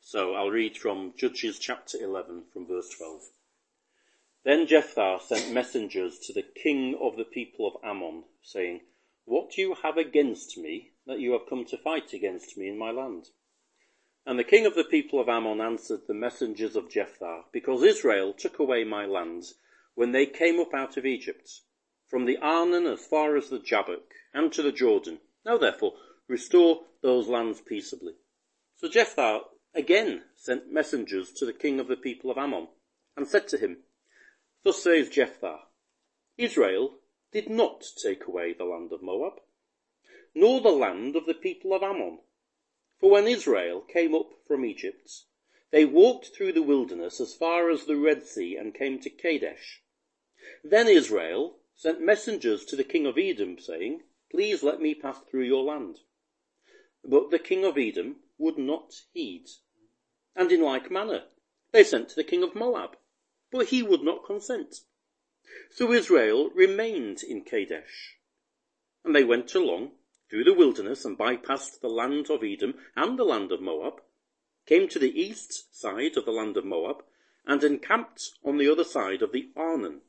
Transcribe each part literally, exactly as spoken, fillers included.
So I'll read from Judges chapter eleven from verse twelve. Then Jephthah sent messengers to the king of the people of Ammon, saying, "What do you have against me, that you have come to fight against me in my land?" And the king of the people of Ammon answered the messengers of Jephthah, "Because Israel took away my lands when they came up out of Egypt, from the Arnon as far as the Jabbok, and to the Jordan. Now therefore, restore those lands peaceably." So Jephthah again sent messengers to the king of the people of Ammon, and said to him, "Thus says Jephthah, Israel did not take away the land of Moab, nor the land of the people of Ammon. For when Israel came up from Egypt, they walked through the wilderness as far as the Red Sea and came to Kadesh. Then Israel sent messengers to the king of Edom, saying, "Please let me pass through your land." But the king of Edom would not heed. And in like manner, they sent to the king of Moab, but he would not consent. So Israel remained in Kadesh. And they went along through the wilderness and bypassed the land of Edom and the land of Moab, came to the east side of the land of Moab, and encamped on the other side of the Arnon.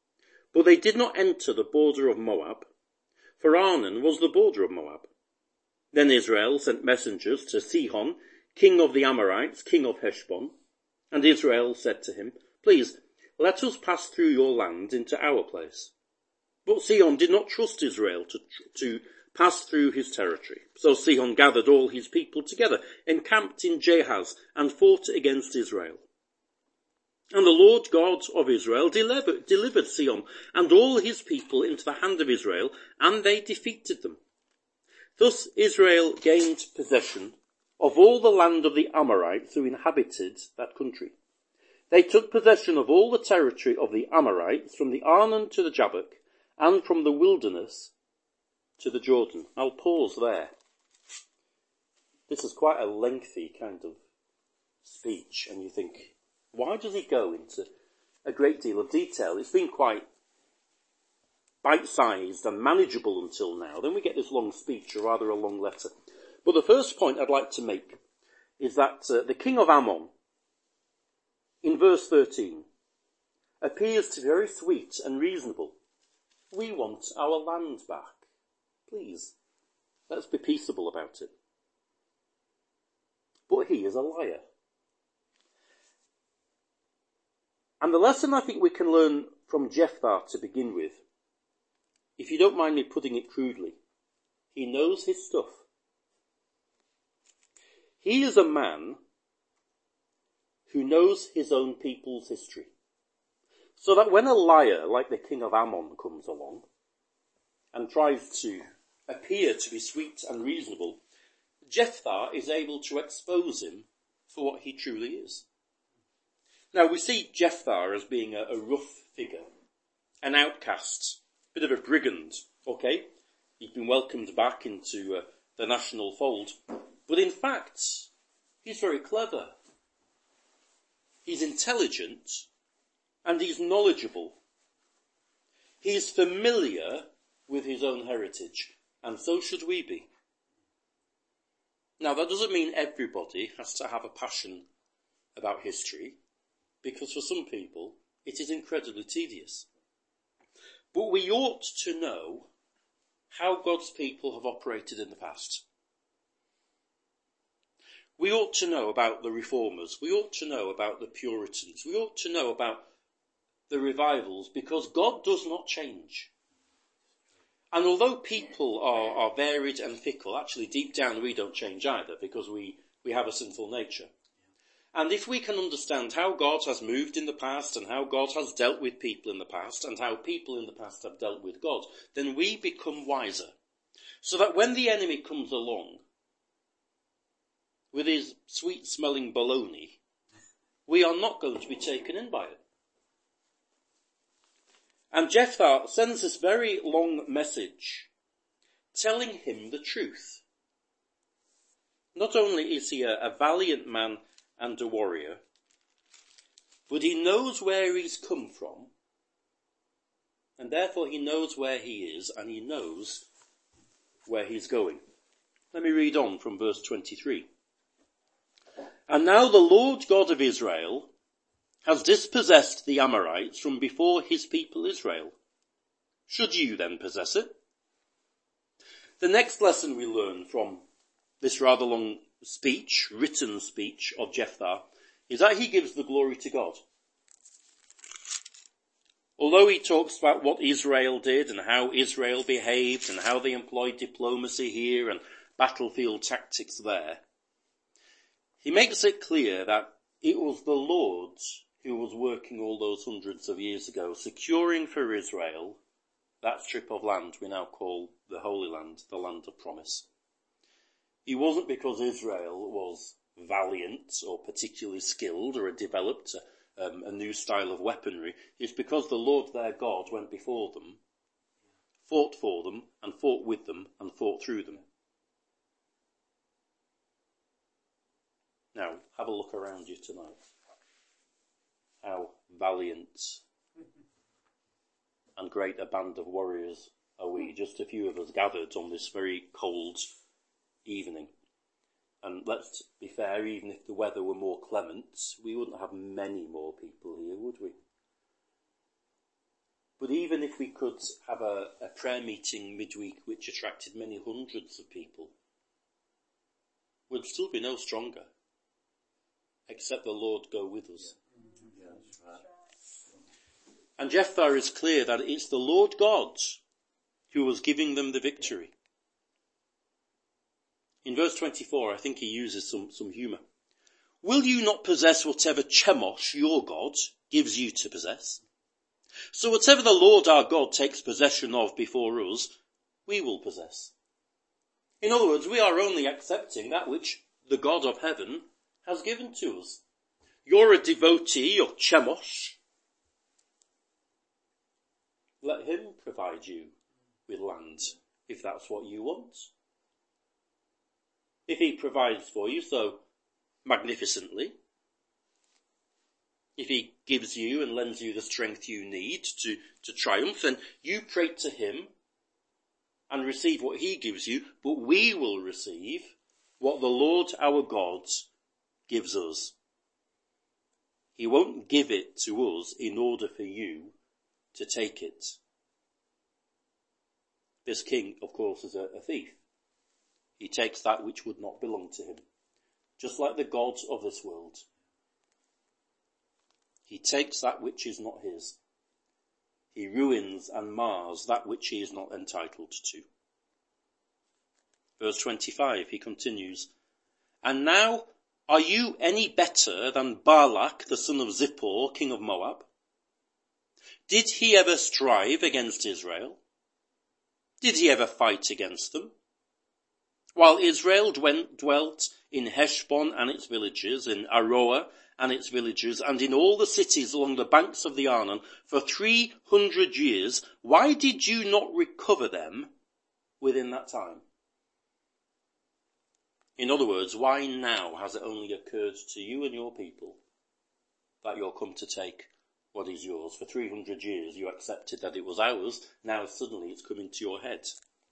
But they did not enter the border of Moab, for Arnon was the border of Moab. Then Israel sent messengers to Sihon, king of the Amorites, king of Heshbon, and Israel said to him, "Please, let us pass through your land into our place." But Sihon did not trust Israel to, to pass through his territory. So Sihon gathered all his people together, encamped in Jahaz, and fought against Israel. And the Lord God of Israel delivered, delivered Sihon and all his people into the hand of Israel, and they defeated them. Thus Israel gained possession of all the land of the Amorites who inhabited that country. They took possession of all the territory of the Amorites, from the Arnon to the Jabbok, and from the wilderness to the Jordan. I'll pause there. This is quite a lengthy kind of speech, and you think, why does he go into a great deal of detail? It's been quite bite-sized and manageable until now. Then we get this long speech, or rather a long letter. But the first point I'd like to make is that uh, the king of Ammon, in verse thirteen, appears to be very sweet and reasonable. "We want our land back. Please, let's be peaceable about it." But he is a liar. And the lesson I think we can learn from Jephthah to begin with, if you don't mind me putting it crudely, he knows his stuff. He is a man who knows his own people's history. So that when a liar like the king of Ammon comes along and tries to appear to be sweet and reasonable, Jephthah is able to expose him for what he truly is. Now we see Jephthah as being a, a rough figure, an outcast, a bit of a brigand, okay? He's been welcomed back into uh, the national fold. But in fact, he's very clever. He's intelligent, and he's knowledgeable. He's familiar with his own heritage, and so should we be. Now that doesn't mean everybody has to have a passion about history, because for some people it is incredibly tedious. But we ought to know how God's people have operated in the past. We ought to know about the reformers. We ought to know about the Puritans. We ought to know about the revivals, because God does not change. And although people are, are varied and fickle, actually deep down we don't change either, because we, we have a sinful nature. And if we can understand how God has moved in the past, and how God has dealt with people in the past, and how people in the past have dealt with God, then we become wiser. So that when the enemy comes along with his sweet-smelling baloney, we are not going to be taken in by it. And Jephthah sends this very long message telling him the truth. Not only is he a, a valiant man and a warrior, but he knows where he's come from, and therefore he knows where he is, and he knows where he's going. Let me read on from verse twenty-three. And now the Lord God of Israel has dispossessed the Amorites from before his people Israel. Should you then possess it? The next lesson we learn from this rather long speech, written speech of Jephthah, is that he gives the glory to God. Although he talks about what Israel did and how Israel behaved and how they employed diplomacy here and battlefield tactics there, he makes it clear that it was the Lord who was working all those hundreds of years ago, securing for Israel that strip of land we now call the Holy Land, the land of promise. It wasn't because Israel was valiant or particularly skilled or had developed a, um, a new style of weaponry. It's because the Lord their God went before them, fought for them and fought with them and fought through them. Now, have a look around you tonight. How valiant and great a band of warriors are we, just a few of us gathered on this very cold evening. And let's be fair, even if the weather were more clement, we wouldn't have many more people here, would we? But even if we could have a, a prayer meeting midweek which attracted many hundreds of people, we'd still be no stronger, except the Lord go with us. Yeah, that's right. And Jephthah is clear that it's the Lord God who was giving them the victory. In verse twenty-four, I think he uses some, some humour. Will you not possess whatever Chemosh, your God, gives you to possess? So whatever the Lord our God takes possession of before us, we will possess. In other words, we are only accepting that which the God of heaven has given to us. You're a devotee of Chemosh. Let him provide you with land, if that's what you want. If he provides for you so magnificently, if he gives you and lends you the strength you need to, to triumph, then you pray to him and receive what he gives you, but we will receive what the Lord our God gives us. He won't give it to us in order for you to take it. This king, of course, is a, a thief. He takes that which would not belong to him, just like the gods of this world. He takes that which is not his. He ruins and mars that which he is not entitled to. Verse twenty-five, he continues, And now are you any better than Balak, the son of Zippor, king of Moab? Did he ever strive against Israel? Did he ever fight against them? While Israel dwelt in Heshbon and its villages, in Aroah and its villages, and in all the cities along the banks of the Arnon for three hundred years, why did you not recover them within that time? In other words, why now has it only occurred to you and your people that you're come to take what is yours? For three hundred years you accepted that it was ours, now suddenly it's come into your head.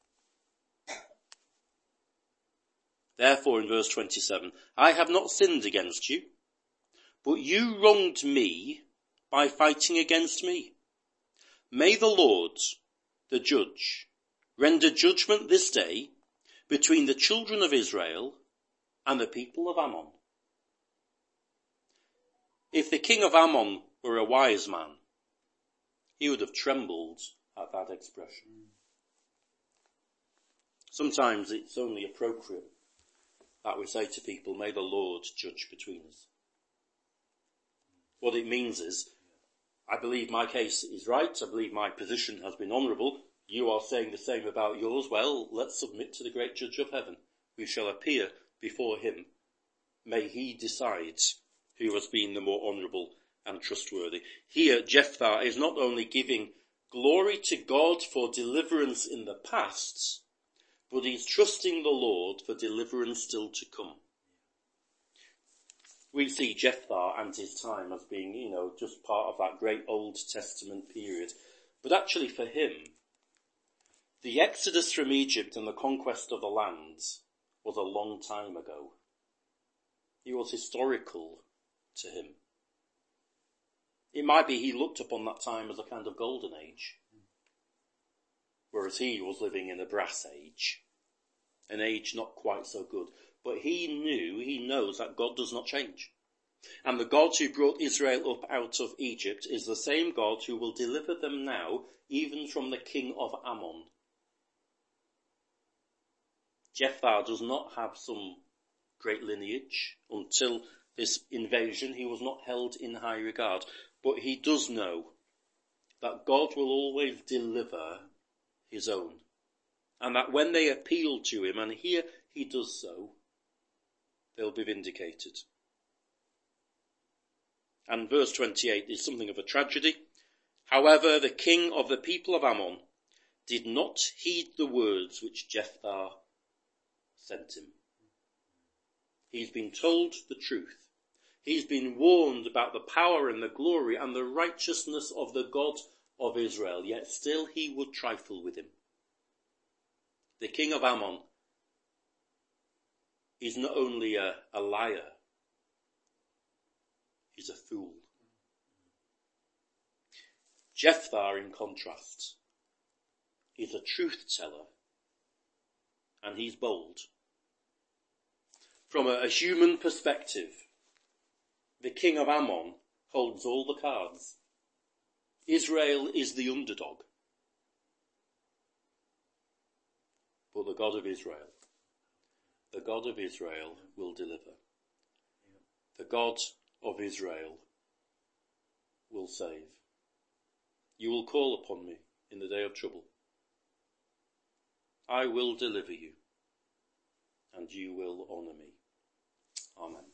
Therefore, in verse twenty-seven, I have not sinned against you, but you wronged me by fighting against me. May the Lord, the judge, render judgment this day between the children of Israel and the people of Ammon. If the king of Ammon were a wise man, he would have trembled at that expression. Sometimes it's only appropriate that we say to people, may the Lord judge between us. What it means is, I believe my case is right, I believe my position has been honourable, you are saying the same about yours, well, let's submit to the great judge of heaven. We shall appear before him. May he decide who has been the more honourable and trustworthy. Here, Jephthah is not only giving glory to God for deliverance in the past, but he's trusting the Lord for deliverance still to come. We see Jephthah and his time as being, you know, just part of that great Old Testament period. But actually for him, the exodus from Egypt and the conquest of the lands was a long time ago. He was historical to him. It might be he looked upon that time as a kind of golden age, whereas he was living in a brass age, an age not quite so good. But he knew, he knows that God does not change. And the God who brought Israel up out of Egypt is the same God who will deliver them now, even from the king of Ammon. Jephthah does not have some great lineage. Until this invasion, he was not held in high regard. But he does know that God will always deliver his own. And that when they appeal to him, and here he does so, they'll be vindicated. And verse twenty-eight is something of a tragedy. However, the king of the people of Ammon did not heed the words which Jephthah sent him. He's been told the truth. He's been warned about the power and the glory and the righteousness of the God of Israel, yet still he would trifle with him. The king of Ammon is not only a, a liar, he's a fool. Jephthah, in contrast, is a truth teller, and he's bold. From a, a human perspective, the king of Ammon holds all the cards. Israel is the underdog. But the God of Israel, the God of Israel will deliver. The God of Israel will save. You will call upon me in the day of trouble. I will deliver you, and you will honour me. Amen.